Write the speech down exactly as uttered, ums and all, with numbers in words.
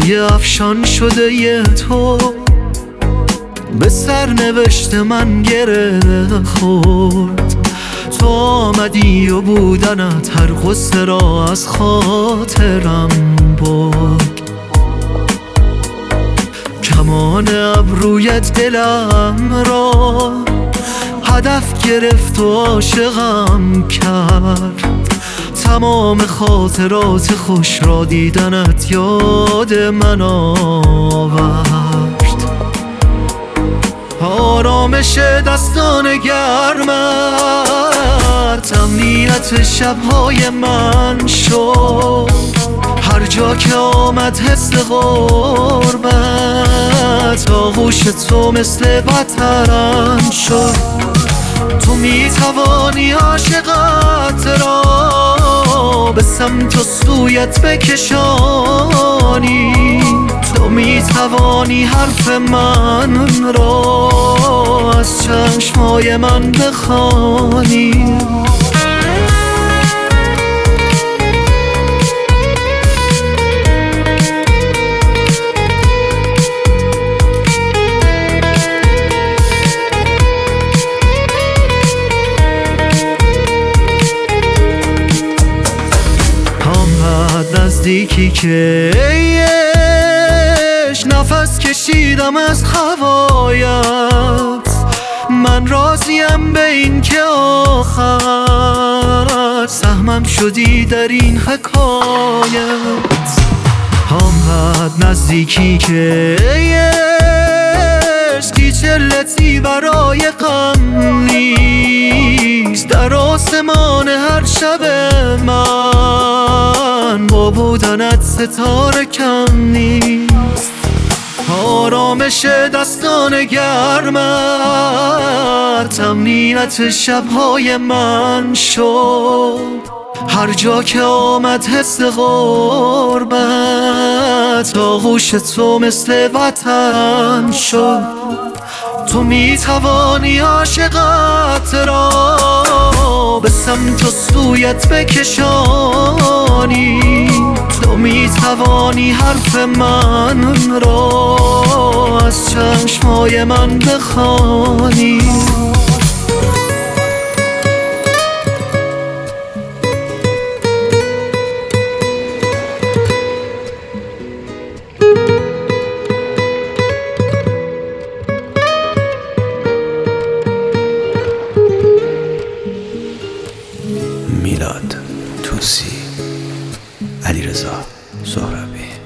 یه افشان شده یه تو به سرنوشت من گره خورد. تو آمدی و بودنت هر غصه را از خاطرم برد. کمان ابرویت دلم را هدف گرفت و عاشقم کرد. تمام خاطرات خوش را دیدنت یاد من آورد. آرامش دستان گرمت امنیت شبهای من شد. هر جا که آمد حس غربت آغوش تو مثل وطن شد. تو می توانی عاشقت را به سمت و سویت بکشانی. تو می توانی حرف من را از چشمای من بخوانی. نزدیکی که ایش نفس کشیدم از هوایت. من راضیم به این که آخر سهمم شدی در این حکایت. آمد نزدیکی که ایش هیچ علتی برای غم نیست. در آسمان هر شب من با بودنت ستاره کم نیست. آرامش دستان گرمت امنیت شبهای من شد. هر جا که آمد حس غربت آغوش تو مثل وطن شد. تو می توانی عاشقت را به سمت و سویت بکشانی. تو می توانی حرف من را از چشمای من بخوانی. میلاد توسی، علیرضا سهرابی.